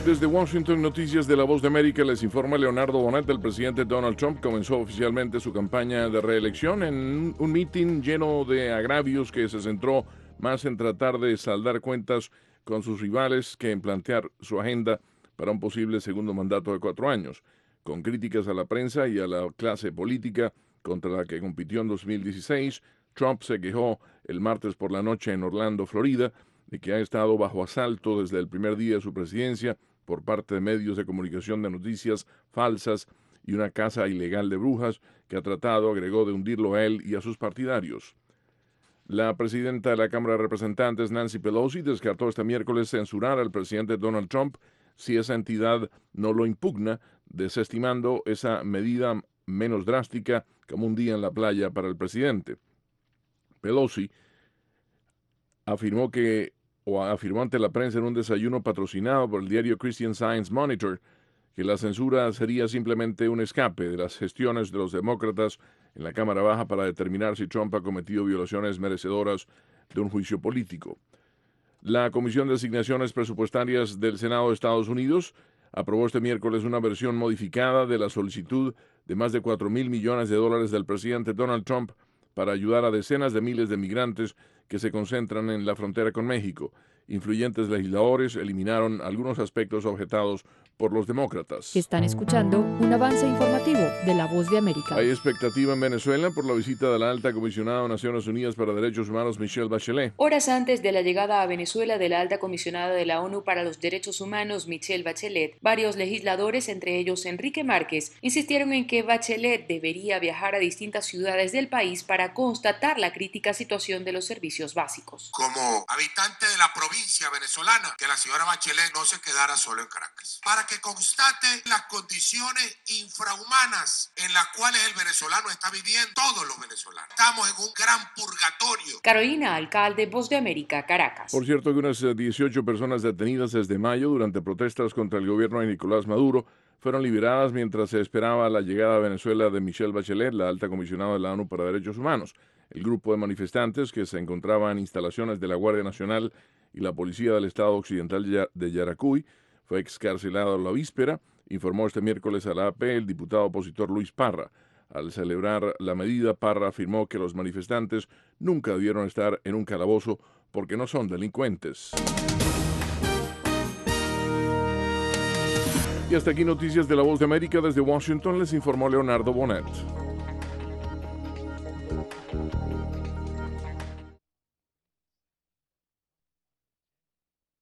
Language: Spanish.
Desde Washington, Noticias de la Voz de América, les informa Leonardo Bonet. El presidente Donald Trump comenzó oficialmente su campaña de reelección en un mitin lleno de agravios que se centró más en tratar de saldar cuentas con sus rivales que en plantear su agenda para un posible segundo mandato de 4 años. Con críticas a la prensa y a la clase política contra la que compitió en 2016, Trump se quejó el martes por la noche en Orlando, Florida, de que ha estado bajo asalto desde el primer día de su presidencia por parte de medios de comunicación de noticias falsas y una caza ilegal de brujas que ha tratado, agregó, de hundirlo a él y a sus partidarios. La presidenta de la Cámara de Representantes, Nancy Pelosi, descartó este miércoles censurar al presidente Donald Trump si esa entidad no lo impugna, desestimando esa medida menos drástica como un día en la playa para el presidente. Pelosi afirmó ante la prensa en un desayuno patrocinado por el diario Christian Science Monitor que la censura sería simplemente un escape de las gestiones de los demócratas en la Cámara Baja para determinar si Trump ha cometido violaciones merecedoras de un juicio político. La Comisión de Asignaciones Presupuestarias del Senado de Estados Unidos aprobó este miércoles una versión modificada de la solicitud de más de $4,000 millones del presidente Donald Trump para ayudar a decenas de miles de migrantes que se concentran en la frontera con México. Influyentes legisladores eliminaron algunos aspectos objetados por los demócratas. Están escuchando un avance informativo de La Voz de América. Hay expectativa en Venezuela por la visita de la alta comisionada de Naciones Unidas para Derechos Humanos, Michelle Bachelet. Horas antes de la llegada a Venezuela de la alta comisionada de la ONU para los Derechos Humanos, Michelle Bachelet, varios legisladores, entre ellos Enrique Márquez, insistieron en que Bachelet debería viajar a distintas ciudades del país para constatar la crítica situación de los servicios básicos. Como habitante de la provincia venezolana, que la señora Bachelet no se quedara solo en Caracas, para que constate las condiciones infrahumanas en las cuales el venezolano está viviendo, todos los venezolanos. Estamos en un gran purgatorio. Carolina Alcalde, Voz de América, Caracas. Por cierto, que unas 18 personas detenidas desde mayo durante protestas contra el gobierno de Nicolás Maduro fueron liberadas mientras se esperaba la llegada a Venezuela de Michelle Bachelet, la alta comisionada de la ONU para Derechos Humanos. El grupo de manifestantes, que se encontraba en instalaciones de la Guardia Nacional y la Policía del Estado Occidental de Yaracuy, fue excarcelado la víspera, informó este miércoles a la AP el diputado opositor Luis Parra. Al celebrar la medida, Parra afirmó que los manifestantes nunca debieron estar en un calabozo porque no son delincuentes. Y hasta aquí Noticias de la Voz de América. Desde Washington les informó Leonardo Bonet.